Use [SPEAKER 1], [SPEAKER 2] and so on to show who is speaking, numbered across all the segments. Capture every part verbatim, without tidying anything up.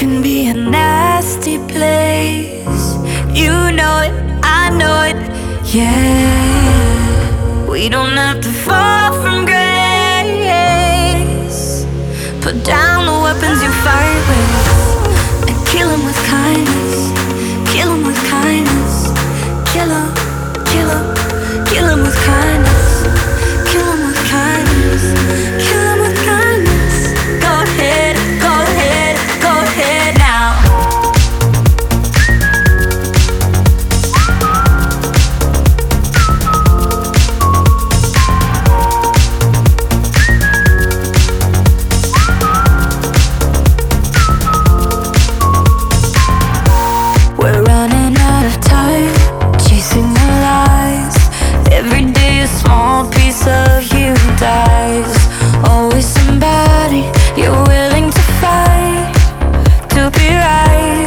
[SPEAKER 1] can be a nasty place. You know it, I know it, yeah. We don't have to fall from grace. Put down the weapons you fight with and kill 'em with kindness. Kill 'em with kindness. Kill 'em, kill 'em, kill 'em with kindness. Kill 'em with kindness. Kill 'em with kindness. Go ahead, go ahead, go ahead now. We're running out of time, chasing the lies. Every day a small piece of you dies. Always somebody you're willing to fight to be right.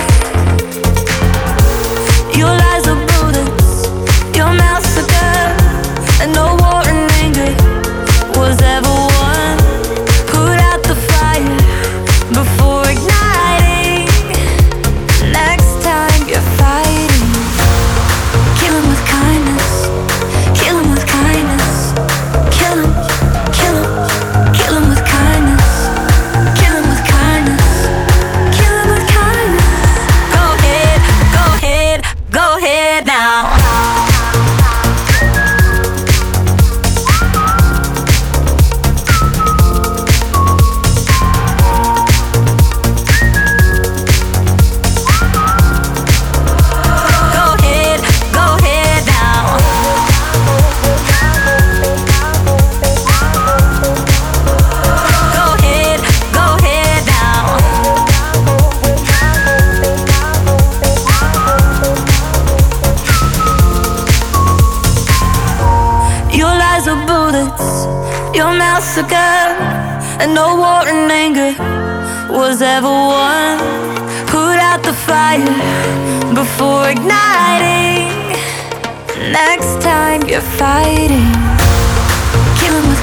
[SPEAKER 1] Your lies are bullets, your mouth's a gun, and no war and anger was ever won. Put out the fire before igniting. Next time you're fighting, kill 'em with kindness. Kill 'em with kindness. Kill 'em, kill 'em, kill 'em with kindness. Kill 'em with kindness. Kill 'em with kindness. Go ahead, go ahead, go ahead now. Go ahead, go ahead now. Go ahead, go ahead now. Your lies are bullets, your mouth's a gun, and no war and anger was ever won. Put out the fire before igniting. Next time you're fighting, kill 'em with